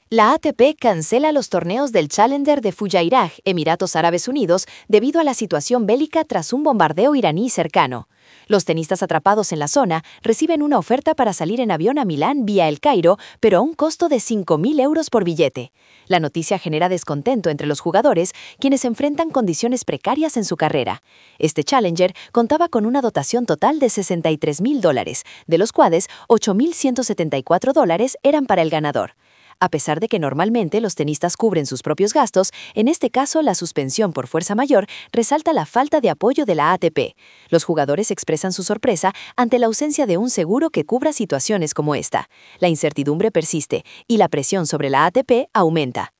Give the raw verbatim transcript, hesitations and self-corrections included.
La A T P cancela los torneos del Challenger de Fujairah, Emiratos Árabes Unidos, debido a la situación bélica tras un bombardeo iraní cercano. Los tenistas atrapados en la zona reciben una oferta para salir en avión a Milán vía El Cairo, pero a un costo de cinco mil euros por billete. La noticia genera descontento entre los jugadores, quienes enfrentan condiciones precarias en su carrera. Este Challenger contaba con una dotación total de sesenta y tres mil dólares, de los cuales ocho mil ciento setenta y cuatro dólares eran para el ganador. A pesar de que normalmente los tenistas cubren sus propios gastos, en este caso la suspensión por fuerza mayor resalta la falta de apoyo de la A T P. Los jugadores expresan su sorpresa ante la ausencia de un seguro que cubra situaciones como esta. La incertidumbre persiste y la presión sobre la A T P aumenta.